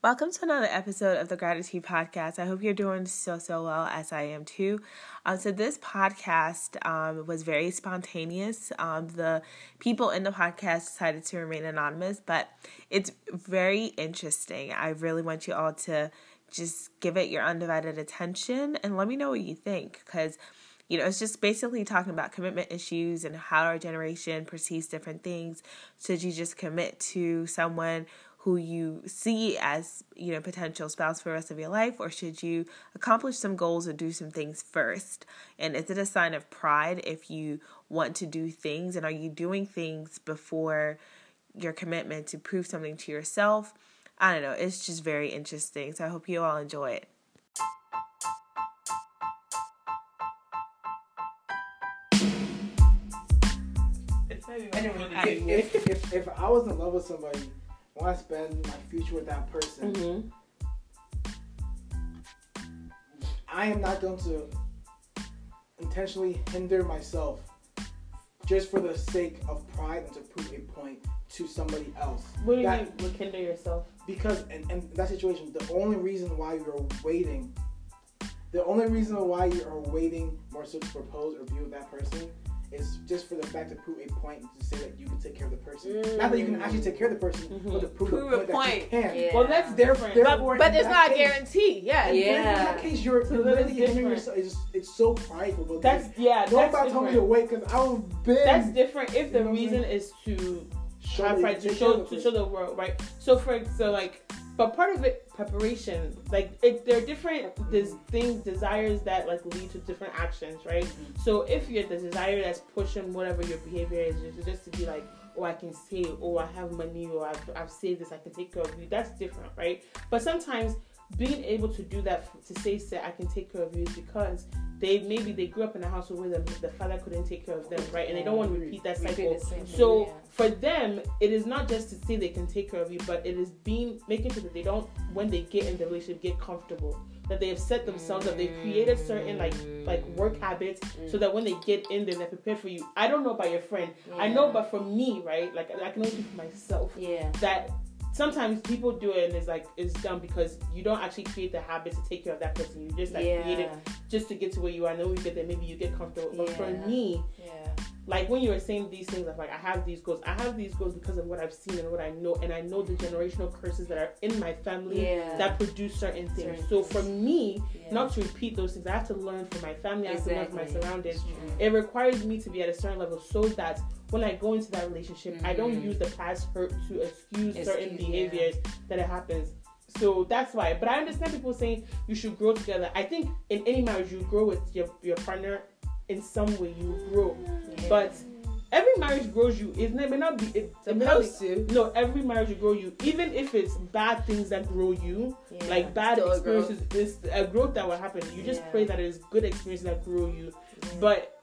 Welcome to another episode of the Gratitude Podcast. I hope you're doing so well, as I am too. So this podcast was very spontaneous. The people in the podcast decided to remain anonymous, but it's very interesting. I really want you all to just give it your undivided attention and let me know what you think, because it's just basically talking about commitment issues and how our generation perceives different things. Should you just commit to someone who you see as, potential spouse for the rest of your life, or should you accomplish some goals or do some things first? And is it a sign of pride if you want to do things, and are you doing things before your commitment to prove something to yourself? I don't know. It's just very interesting. So I hope you all enjoy it. Anyway, if I was in love with somebody, I want to spend my future with that person, I am not going to intentionally hinder myself just for the sake of pride and to prove a point to somebody else. What do you mean would hinder yourself? Because in that situation, the only reason why you're waiting more so to propose or be with that person is just for the fact to prove a point to say that you can take care of the person. Not that you can actually take care of the person, but to prove a point that you can. Yeah. Well, that's different. But it's not a guarantee. Yeah. In that case, you're literally hindering yourself. It's so prideful. That's telling me to wait because I will bend. That's different if the reason is to show the world, right? But part of it, preparation, there are different desires that lead to different actions, right? So if you're the desire that's pushing whatever your behavior is, just to be I can save, I have money, or I've saved this, I can take care of you, that's different, right? But sometimes being able to do that, to say I can take care of you, is because they grew up in a household where the father couldn't take care of them, right? And they don't want to repeat that cycle. So for them, it is not just to say they can take care of you, but it is making sure that they don't, when they get in the relationship, get comfortable. That they have set themselves up, they've created certain work habits, so that when they get in there, they're prepared for you. I don't know about your friend. I know, but for me, right? I can only speak for myself. Yeah. That sometimes people do it and it's done because you don't actually create the habit to take care of that person. You just create it just to get to where you are. And then when you get there, maybe you get comfortable. But for me, when you were saying these things, I have these goals. I have these goals because of what I've seen and what I know. And I know the generational curses that are in my family that produce certain things. So for me, not to repeat those things, I have to learn from my family. I have to learn from my surroundings. It requires me to be at a certain level so that when I go into that relationship, I don't use the past hurt to excuse certain behaviors that it happens. So that's why. But I understand people saying you should grow together. I think in any marriage, you grow with your partner in some way. You grow. But every marriage grows you. It may not be supposed to. No, every marriage will grow you. Even if it's bad things that grow you, bad experiences, it's a growth that will happen. You just pray that it is good experiences that grow you. But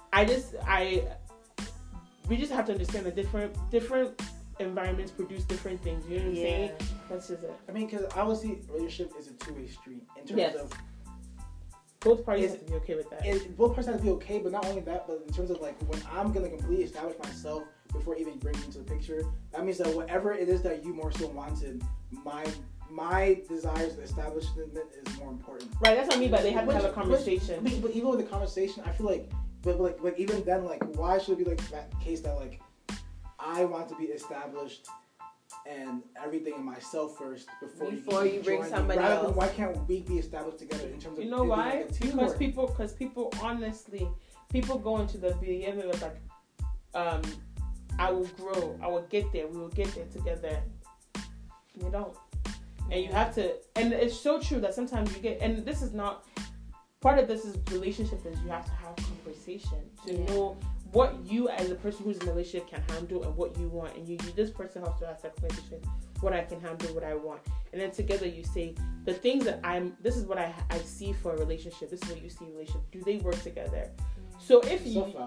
we just have to understand that different environments produce different things. You know what I'm saying? That's just it. I mean, because obviously, relationship is a two-way street in terms of both parties have to be okay with that. Both parties have to be okay, but not only that, but in terms of when I'm gonna completely establish myself before even bringing into the picture, that means that whatever it is that you more so wanted, my desires and establishment is more important. Right. That's what I mean. But they have to have a conversation. But even with the conversation, I feel but even then, why should it be that case that I want to be established and everything in myself first before you bring somebody else? Why can't we be established together in terms of why? Because people honestly go into the behavior of I will grow, I will get there, we will get there together. You don't, and you have to, and it's so true that sometimes you get, and this is not. Part of this is relationship is you have to have conversation to know what you as a person who's in a relationship can handle and what you want, and you this person has to ask that conversation, what I can handle, what I want, and then together you say the things that this is what I see for a relationship, this is what you see in a relationship, do they work together? So if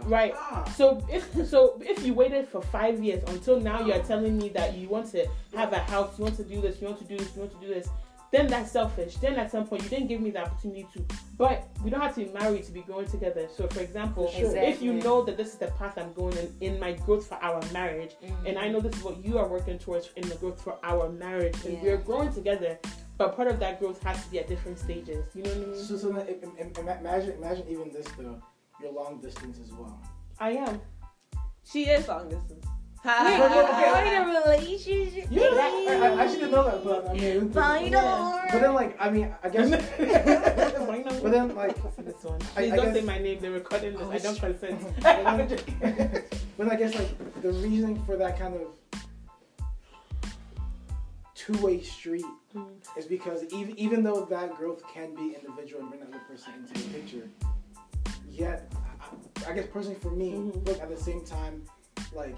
if you waited for 5 years until now you're telling me that you want to have a house, you want to do this, you want to do this, you want to do this, then that's selfish. Then at some point, you didn't give me the opportunity to. But we don't have to be married to be growing together. So, for example, if you know that this is the path I'm going in my growth for our marriage, and I know this is what you are working towards in the growth for our marriage, and we're growing together, but part of that growth has to be at different stages. You know what I mean? So imagine even this though. You're long distance as well. I am. She is long distance. Okay. You're in a relationship. Yeah, I actually didn't know that, but I mean, but then like, I mean, I guess. But then like, this one. Please don't say my name. They're recording this. I don't consent. But I guess like the reasoning for that kind of two-way street is because even though that growth can be individual and bring that other person into the picture, yet I guess personally for me, look at the same time, like.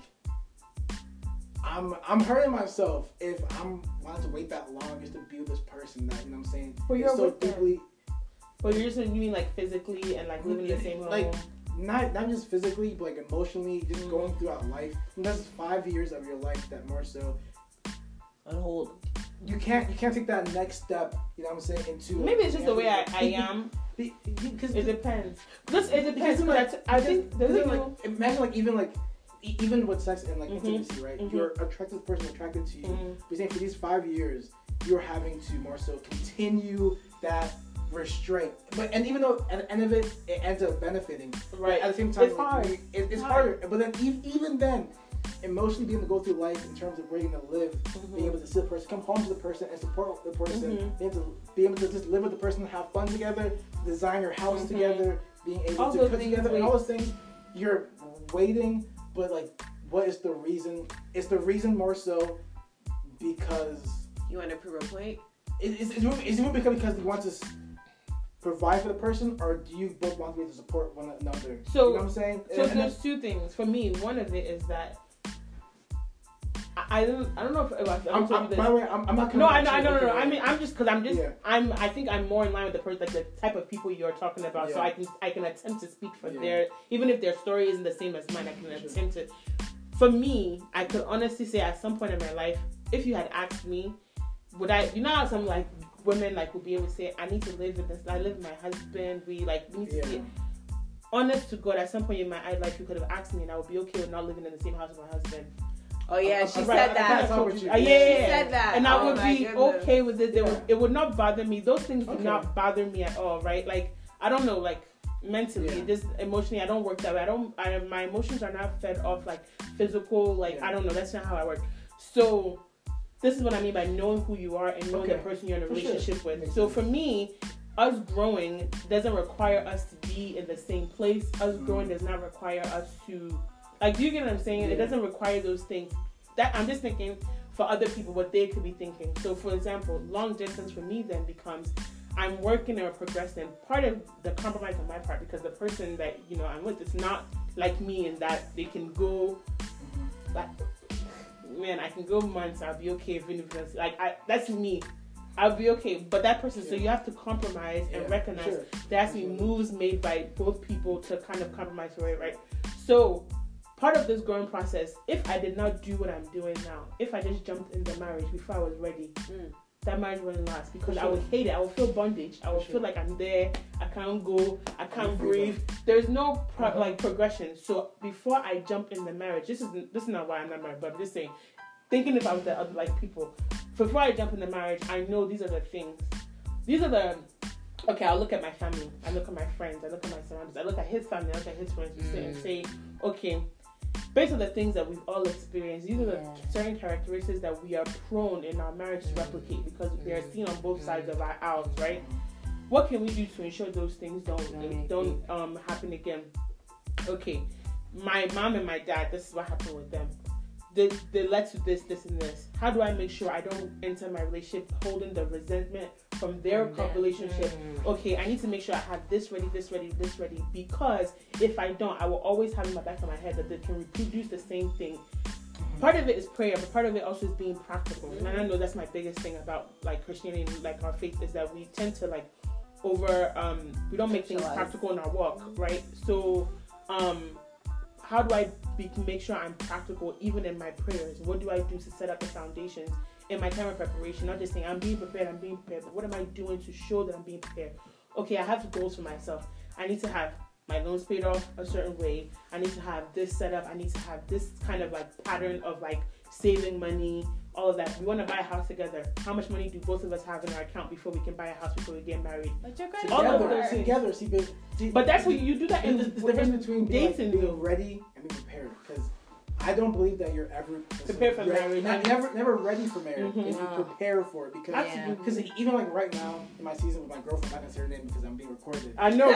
I'm hurting myself if I'm wanting to wait that long just to be with this person that, you know what I'm saying? But you're so deeply. But you're just, you mean like physically and like living in the same home? Like, not just physically, but like emotionally, just going throughout life. And that's 5 years of your life that more so on hold. You can't take that next step, you know what I'm saying, into... Maybe it's just the way I am. Because it depends. It depends. I think... Imagine like even with sex and like intimacy, right? You're attracted to the person attracted to you. But saying for these 5 years, you're having to more so continue that restraint. And even though at the end of it ends up benefiting, right? At the same time, it's hard. It's harder. But then even then, emotionally being able to go through life in terms of where you're gonna live, being able to see the person, come home to the person and support the person, being able to just live with the person, have fun together, design your house together, being able to cook together, and all those things. You're waiting. But like, what is the reason? Is the reason more so because you want to prove a point? Is it because you want to provide for the person, or do you both want to be able to support one another? So, you know what I'm saying? So there's two things for me. One of it is that I don't know if I'm told you this. By the way, I'm not. No, I know. I mean, I think I'm more in line with the person, like the type of people you're talking about. Yeah. So I can attempt to speak for their, even if their story isn't the same as mine, I can attempt to. For me, I could honestly say at some point in my life, if you had asked me, would I? You know how some like women like would be able to say, I need to live with this. I live with my husband. We need to see it. Honest to God, at some point in my life, you could have asked me, and I would be okay with not living in the same house with my husband. Oh yeah, she said that. She said that, and I would be okay with it. It would not bother me. Those things do not bother me at all, right? Like I don't know, like mentally, just emotionally, I don't work that way. My emotions are not fed off like physical. Like I don't know. That's not how I work. So this is what I mean by knowing who you are and knowing the person you're in a relationship with. So for me, us growing doesn't require us to be in the same place. Us growing does not require us to. Like, do you get what I'm saying? Yeah. It doesn't require those things. That I'm just thinking for other people what they could be thinking. So, for example, long distance for me then becomes I'm working or progressing. Part of the compromise on my part because the person that I'm with is not like me in that they can go. Like, man, I can go months. I'll be okay even if it's like that's me. I'll be okay. But that person, so you have to compromise and recognize there has to be moves made by both people to kind of compromise for it, right? So. Part of this growing process, if I did not do what I'm doing now, if I just jumped into marriage before I was ready, that marriage wouldn't last because I would hate it. I would feel bondage. I would feel like I'm there. I can't go. I can't breathe. There's no progression. So before I jump in the marriage, this is not why I'm not married, but I'm just saying, thinking about the other people. Before I jump in the marriage, I know these are the things. These are the. Okay, I'll look at my family. I look at my friends. I look at my surroundings. I look at his family. I look at his friends. And say, okay. Based on the things that we've all experienced, these are the certain characteristics that we are prone in our marriage to replicate because they are seen on both sides of our aisles, right? What can we do to ensure those things don't happen again? Okay, my mom and my dad, this is what happened with them. They led to this, and this. How do I make sure I don't enter my relationship holding the resentment from their relationship? Okay, I need to make sure I have this ready, because if I don't, I will always have in the back of my head that they can reproduce the same thing. Part of it is prayer, but part of it also is being practical. And I know that's my biggest thing about like Christianity and like our faith is that we tend to like we don't make things practical in our walk, right? So how do I make sure I'm practical even in my prayers? What do I do to set up the foundations in my time of preparation, not just saying I'm being prepared, but what am I doing to show that I'm being prepared? Okay, I have goals for myself. I need to have my loans paid off a certain way. I need to have this set up. I need to have this kind of like pattern of like saving money, all of that. We want to buy a house together. How much money do both of us have in our account before we can buy a house, before we get married? But you're going together. But that's what you do that in the difference between dating, being ready and being prepared. Because I don't believe that you're ever prepared for marriage. Never ready for marriage. If you prepare for it, because even like right now in my season with my girlfriend, I'm not gonna say her name because I'm being recorded. I know,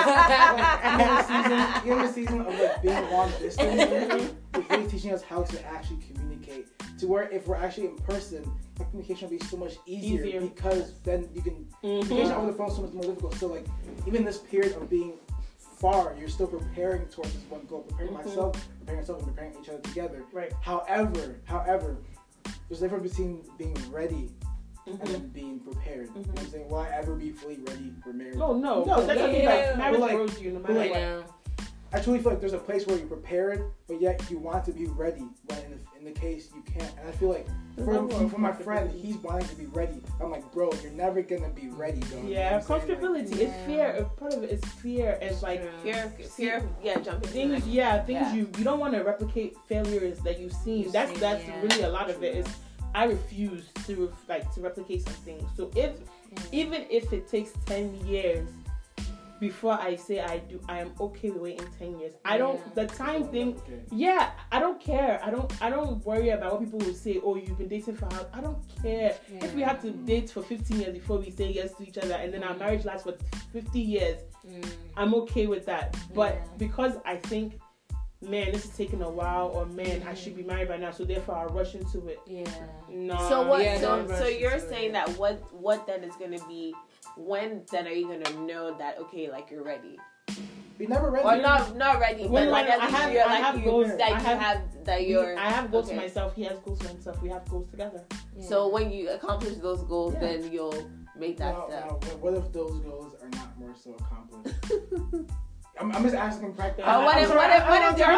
right? In the season of like being long distance, it's really teaching us how to actually communicate. To where if we're actually in person, the communication will be so much easier. Because then you can communication over the phone is so much more difficult. So like even this period of being far, you're still preparing towards this one goal, preparing myself, and preparing each other together. Right. However, there's a difference between being ready and then being prepared. You know what I'm saying? Will I ever be fully ready for marriage? No. That's something like marriage grows you no matter what. I truly feel like there's a place where you're prepared, but yet you want to be ready. But in the case you can't, and I feel like for my friend, he's wanting to be ready. I'm like, bro, you're never gonna be ready, though. Yeah, comfortability. Like, it's fear. Part of it is fear. It's like fear. Jumping things. Things you don't want to replicate failures that you've seen. That's really a lot of it. Is I refuse to replicate something. So even if it takes 10 years. Before I say I am okay with waiting 10 years. I don't, the time thing, I don't care. I don't worry about what people will say, oh, you've been dating for how, I don't care. If we have to date for 15 years before we say yes to each other and then our marriage lasts for 50 years, I'm okay with that. But because I think, man, this is taking a while, or man, I should be married by now, so therefore I'll rush into it. No. So what, so you're saying that what then is going to be, when then are you gonna know that you're ready? Be never ready. Or not ready, but like at least I have goals. I have goals for myself. He has goals for himself. We have goals together. Yeah. So when you accomplish those goals, then you'll make that step. What if those goals are not more so accomplished? I'm just asking practically. What if they're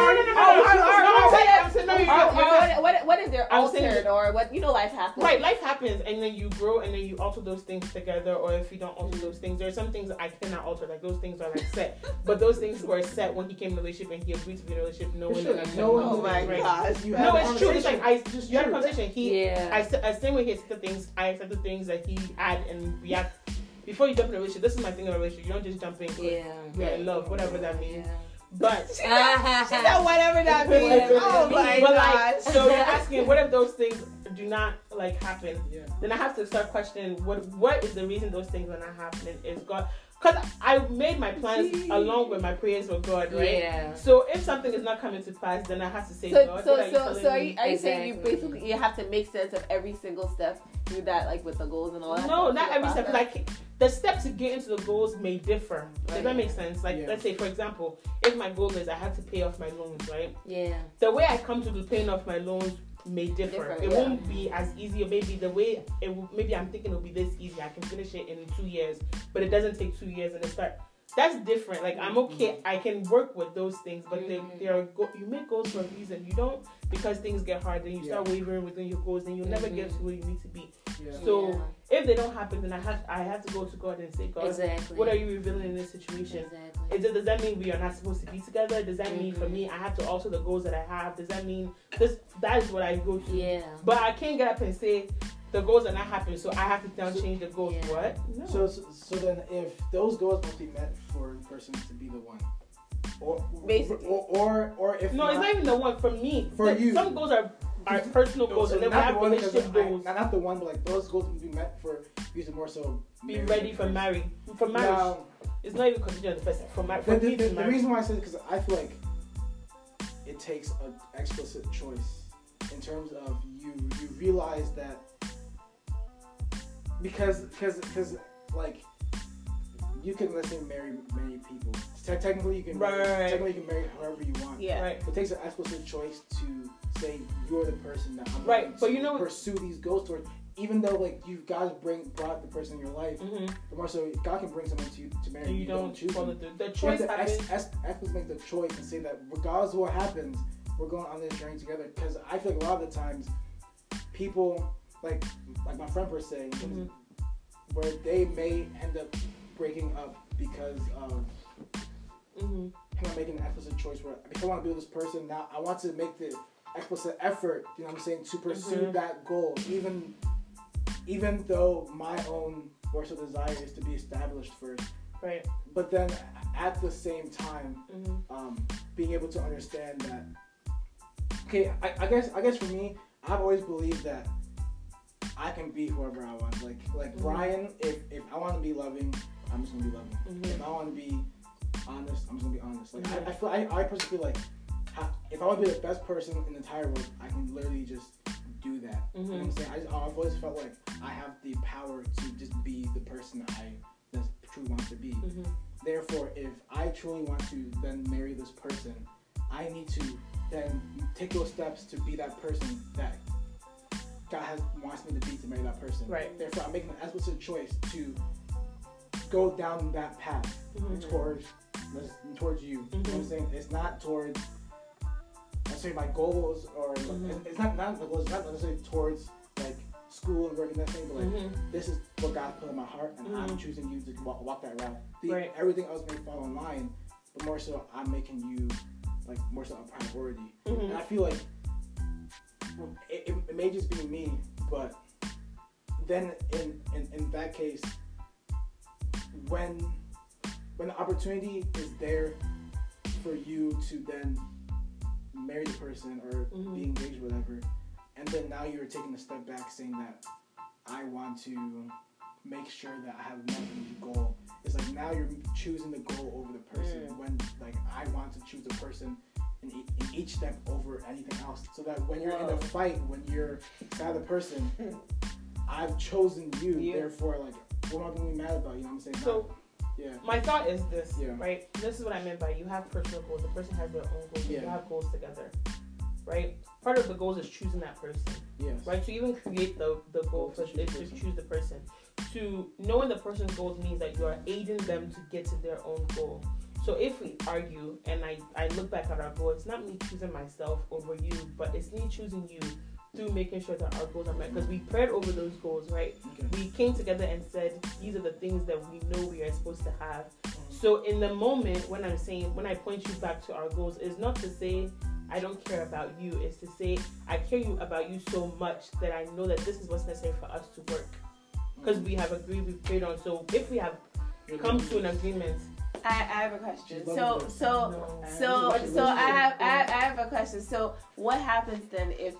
altered? Or what, life happens. Right, life happens, and then you grow, and then you alter those things together. Or if you don't alter those things, there are some things I cannot alter. Like those things are like set, but those things were set when he came in the relationship and he agreed to be in a relationship. Oh my gosh! No, it's true. It's like you had a conversation. Same way he accepted things. I accepted things that he had, and react. Before you jump in a relationship, this is my thing in a relationship. You don't just jump in. We're in love, whatever that means. But she said whatever that means. Oh my gosh! So you're asking, what if those things do not happen? Yeah. Then I have to start questioning what is the reason those things are not happening? Is God? Because I made my plans along with my prayers with God, right? Yeah. So if something is not coming to pass, then I have to say, God, So are you saying you have to make sense of every single step through that, with the goals and all that? No, not every step. The steps to get into the goals may differ. Does that make sense? Let's say, for example, if my goal is I have to pay off my loans, right? Yeah. The way I come to the paying off my loans may differ. It won't be as easy, or maybe the way maybe I'm thinking it'll be this easy. I can finish it in 2 years, but it doesn't take 2 years and it start. That's different. I'm okay. I can work with those things, but you make goals for a reason. You don't because things get hard, then you start wavering within your goals, and you'll never get to where you need to be. Yeah. So if they don't happen, then I have to go to God and say, God, what are you revealing in this situation? Does that mean we are not supposed to be together? Does that mean for me I have to alter the goals that I have? Does that mean that is what I go to? Yeah. But I can't get up and say the goals are not happening, so I have to now change the goals. Yeah. What? No. So then if those goals must be met for the person to be the one. Or basically, or if no, it's not even the one for me. For you, some goals are personal goals, and then we have relationship goals. Not the one, but those goals will be met for you to more so be ready for marriage. For marriage, now, it's not even considered on the person. For marriage, the reason why I said it because I feel like it takes an explicit choice in terms of you realize that because you can, let's say, marry many people. Technically, you can marry whoever you want. Yeah. Right. It takes an explicit choice to say you're the person that I'm going to pursue these goals towards. Even though God brought the person in your life, but more so God can bring someone to you to marry. You don't choose follow the choice. You have to actually make the choice and say that regardless of what happens, we're going on this journey together. Because I feel like a lot of the times people like my friend was saying, where they may end up breaking up because of him not making an explicit choice. Where if I want to be with this person now, I want to make the explicit effort. You know what I'm saying, to pursue that goal, even though my own worst desire is to be established first. Right. But then at the same time, being able to understand that. Okay, I guess for me, I've always believed that I can be whoever I want. Like Brian, if I want to be loving, I'm just gonna be loving. If I want to be honest, I'm just gonna be honest. Like I personally feel like if I want to be the best person in the entire world, I can literally just do that. You know what I'm saying? I've always felt like I have the power to just be the person I truly want to be. Therefore, if I truly want to then marry this person, I need to then take those steps to be that person that God wants me to be, to marry that person. Right. Therefore, I'm making an explicit choice to go down that path towards you. You know what I'm saying? It's not towards necessarily my goals, or it's not the goals. It's not necessarily towards like school and work and that thing. But like this is what God put in my heart, and I'm choosing you to walk that route. Everything else may fall in line, but more so I'm making you like more so a priority. And I feel like it may just be me, but then in that case, when the opportunity is there for you to then marry the person or be engaged, whatever, and then now you're taking a step back saying that I want to make sure that I have met the goal. It's like now you're choosing the goal over the person, when like I want to choose the person in each step over anything else, so that when you're in a fight, when you're beside the person, I've chosen you. Therefore, like, what am I going to be mad about? You know what I'm saying? So, my thought is this, right? This is what I meant by you have personal goals. The person has their own goals. You have goals together, right? Part of the goals is choosing that person, right? To even create the goal first is to choose the person. To knowing the person's goals means that you are aiding them to get to their own goal. So if we argue and I look back at our goal, it's not me choosing myself over you, but it's me choosing you through making sure that our goals are met. Because we prayed over those goals, right? We came together and said, these are the things that we know we are supposed to have. So in the moment when when I point you back to our goals, it's not to say I don't care about you. It's to say I care about you so much that I know that this is what's necessary for us to work. Because we have agreed, we've prayed on. So if we have come to an agreement. I have a question. So I have a question. So what happens then if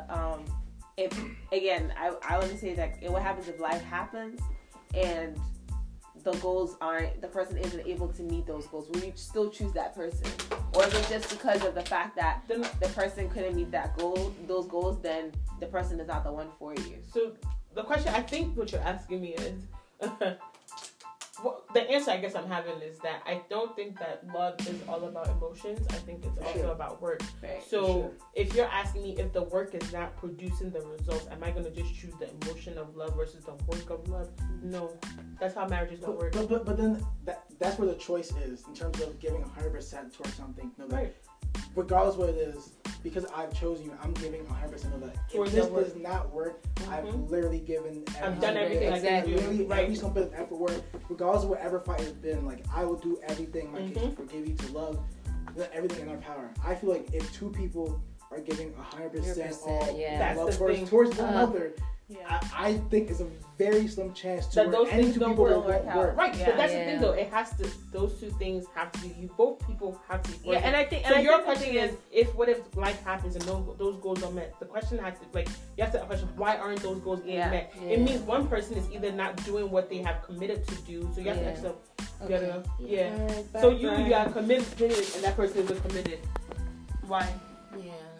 if again, I want to say that what happens if life happens and the goals the person isn't able to meet those goals? Will you still choose that person? Or is it just because of the fact that the person couldn't meet those goals, then the person is not the one for you? So the question, I think what you're asking me is, well, the answer I guess I'm having is that I don't think that love is all about emotions. I think it's also about work. Right. So if you're asking me if the work is not producing the results, am I going to just choose the emotion of love versus the work of love? No. That's how marriages don't work. But then that's where the choice is in terms of giving 100% towards something. Regardless what it is, because I've chosen you, I'm giving 100% of that. If this does not work, I've literally given I've done everything I can do. Every single bit of effort work, regardless of whatever fight has been, like I will do everything in my case to forgive you, to love, everything in our power. I feel like if two people are giving 100% all love towards one another, I think it's a very slim chance to those any things two don't people work work. Right, but that's the thing though. It has to. Those two things have to be. Both people have to be. And I think. So your question is, what if life happens and those goals are met? The question has to you have to ask the question: why aren't those goals being met? It means one person is either not doing what they have committed to do. So you have to ask them. So you are committed and that person isn't committed. Why? Yeah.